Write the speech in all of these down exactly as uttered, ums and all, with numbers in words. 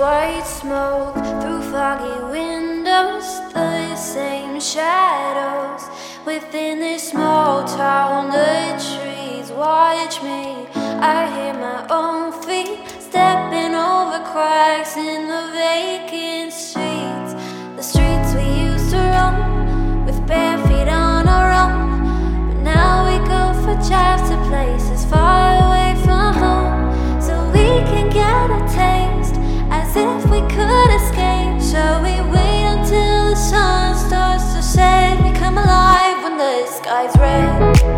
white smoke through foggy windows, the same shadows within this small town. The trees watch me, I hear my own feet stepping over cracks in the vacant streets. The streets we used to roam with bare feet on our own, but now we go for drives to places far away from home, so we can get a taste as if we could escape. Shall we wait until the sun starts to set? We come alive when the sky's red.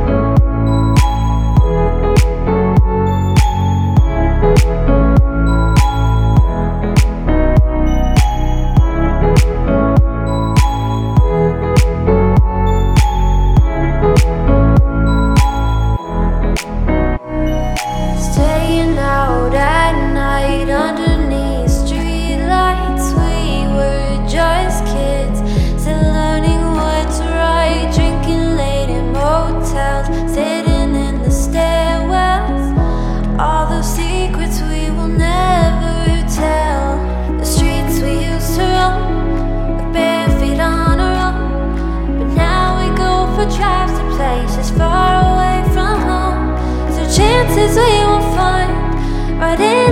Staying out at night underneath streetlights, we were just kids, still learning what's right, drinking late in motels, sitting in the stairwells, all those secrets we will never tell. The streets we used to roam with bare feet on our own, but now we go for drives to places far away from home, so chances we will find right in